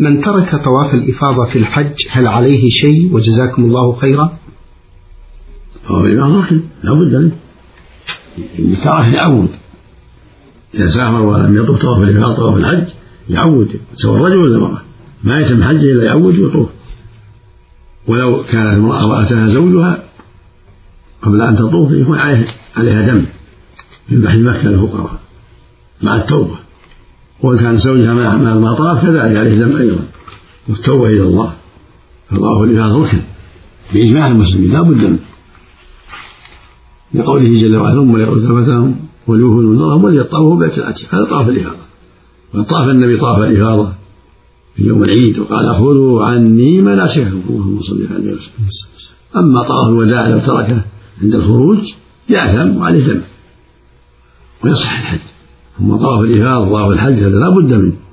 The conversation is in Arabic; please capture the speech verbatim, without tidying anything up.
من ترك طواف الإفاضة في الحج هل عليه شيء وجزاكم الله خيرا؟ طواف الإفاضة ركن لا بد منه، اللي ترك يعود، إذا سافر ولم يطوف طواف الإفاضة طواف الحج يعود سواء الرجل ولا المرأة، ما يتم حجه إلا يعود ويطوف. ولو كانت المرأة وأتاها زوجها قبل أن تطوف يكون عليها دم يذبح مكة للفقراء مع التوبة، وإن كان زوجها مع المطاف كذلك عليه دم أيضا والتوبة إلى الله. فطواف الإفاضة ركن بإجماع المسلمين لا بد منه، لقوله جل وعلا ثم ليقضوا تفتهم وليوفوا نذورهم وليطوفوا بيت العتيق، هذا طواف الإفاضة. وطاف النبي طواف الإفاضة في يوم العيد وقال خذوا عني مناسككم اللهم صل على النبي. أما طواف الوداع لو تركه عند الخروج يأثم وعليه دم ويصح الحج. أما طواف الإفاضة وطواف الحج هذا لا بد منه.